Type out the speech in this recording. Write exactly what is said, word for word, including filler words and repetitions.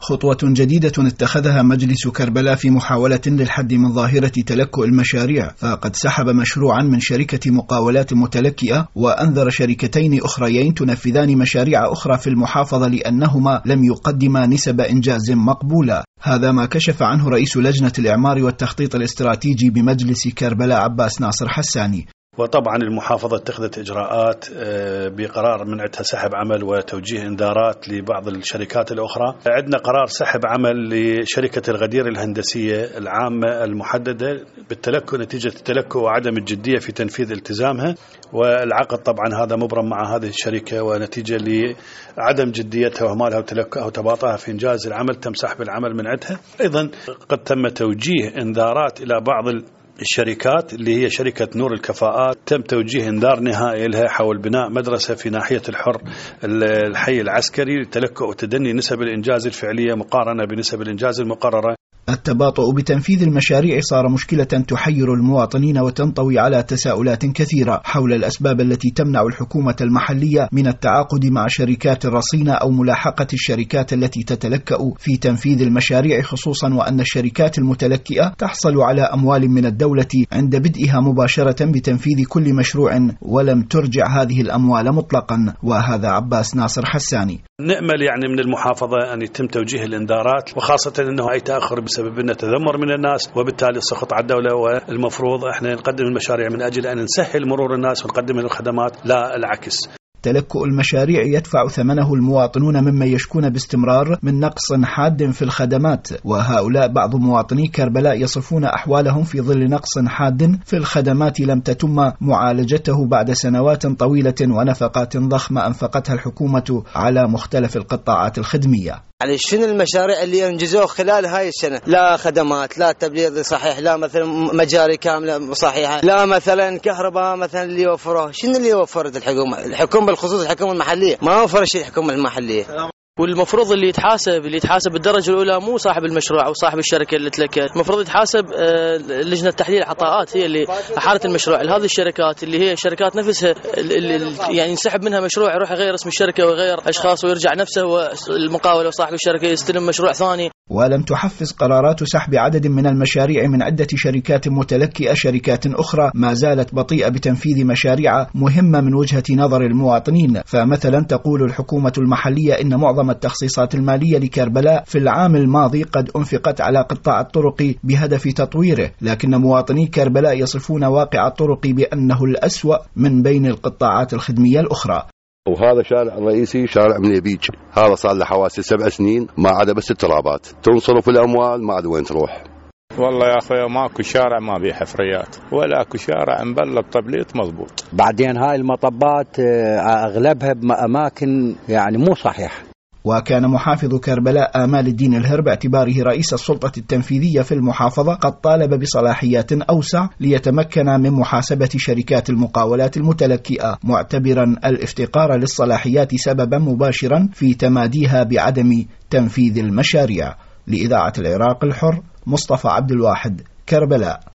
خطوة جديدة اتخذها مجلس كربلاء في محاولة للحد من ظاهرة تلكؤ المشاريع، فقد سحب مشروعا من شركة مقاولات متلكئة وأنذر شركتين أخريين تنفذان مشاريع أخرى في المحافظة لأنهما لم يقدما نسب إنجاز مقبولة. هذا ما كشف عنه رئيس لجنة الإعمار والتخطيط الاستراتيجي بمجلس كربلاء عباس ناصر حساني. وطبعا المحافظة اتخذت إجراءات بقرار منعتها سحب عمل وتوجيه إنذارات لبعض الشركات الأخرى. عندنا قرار سحب عمل لشركة الغدير الهندسية العامة المحددة بالتلكؤ نتيجة التلكؤ وعدم الجدية في تنفيذ التزامها، والعقد طبعا هذا مبرم مع هذه الشركة، ونتيجة لعدم جديتها وهمالها وتلكؤها وتباطئها في إنجاز العمل تم سحب العمل من عندها. أيضا قد تم توجيه إنذارات إلى بعض الشركات اللي هي شركة نور الكفاءات، تم توجيه انذار نهائي لها حول بناء مدرسة في ناحية الحر الحي العسكري لتلكؤ وتدني نسب الإنجاز الفعلية مقارنة بنسب الإنجاز المقررة. التباطؤ بتنفيذ المشاريع صار مشكلة تحير المواطنين وتنطوي على تساؤلات كثيرة حول الأسباب التي تمنع الحكومة المحلية من التعاقد مع شركات رصينة أو ملاحقة الشركات التي تتلكأ في تنفيذ المشاريع، خصوصا وأن الشركات المتلكئة تحصل على أموال من الدولة عند بدئها مباشرة بتنفيذ كل مشروع ولم ترجع هذه الأموال مطلقا. وهذا عباس ناصر حساني. نأمل يعني من المحافظة أن يتم توجيه الإنذارات، وخاصة أنه أي تأخر بسبب أنه تذمر من الناس وبالتالي سقط على الدولة، والمفروض احنا نقدم المشاريع من أجل أن نسهل مرور الناس ونقدم الخدمات لا العكس. تلكؤ المشاريع يدفع ثمنه المواطنون مما يشكون باستمرار من نقص حاد في الخدمات، وهؤلاء بعض مواطني كربلاء يصفون أحوالهم في ظل نقص حاد في الخدمات لم تتم معالجته بعد سنوات طويلة ونفقات ضخمة أنفقتها الحكومة على مختلف القطاعات الخدمية. يعني شنو المشاريع اللي ينجزوه خلال هاي السنة؟ لا خدمات، لا تبليغ صحيح، لا مثلا مجاري كاملة صحيحة، لا مثلا كهرباء مثلا اللي يوفروه. شنو اللي وفرت الحكومة؟ الحكومة بالخصوص الحكومة المحلية ما وفر شيء الحكومة المحلية. والمفروض اللي يتحاسب اللي يتحاسب بالدرجة الأولى مو صاحب المشروع أو صاحب الشركة اللي تلكت، المفروض يتحاسب لجنة تحليل العطاءات هي اللي أحالت المشروع. هذه الشركات اللي هي الشركات نفسها اللي يعني ينسحب منها مشروع يروح يغير اسم الشركة ويغير أشخاص ويرجع نفسه والمقاول وصاحب الشركة يستلم مشروع ثاني. ولم تحفز قرارات سحب عدد من المشاريع من عدة شركات متلكئة شركات أخرى ما زالت بطيئة بتنفيذ مشاريع مهمة من وجهة نظر المواطنين. فمثلا تقول الحكومة المحلية إن معظم التخصيصات المالية لكربلاء في العام الماضي قد أنفقت على قطاع الطرق بهدف تطويره، لكن مواطني كربلاء يصفون واقع الطرق بأنه الأسوأ من بين القطاعات الخدمية الأخرى. وهذا شارع رئيسي شارع منيبيج، هذا صار له حوالي سبع سنين ما عدا بس الترابات، تنصرف الأموال ما عاد وين تروح. والله يا أخويا ماكو شارع ما بيه حفريات ولا اكو شارع مبلط تبليط مضبوط. بعدين هاي المطبات أغلبها بأماكن يعني مو صحيح. وكان محافظ كربلاء آمال الدين الهر باعتباره رئيس السلطة التنفيذية في المحافظة قد طالب بصلاحيات أوسع ليتمكن من محاسبة شركات المقاولات المتلكئة، معتبرا الافتقار للصلاحيات سببا مباشرا في تماديها بعدم تنفيذ المشاريع. لإذاعة العراق الحر، مصطفى عبد الواحد، كربلاء.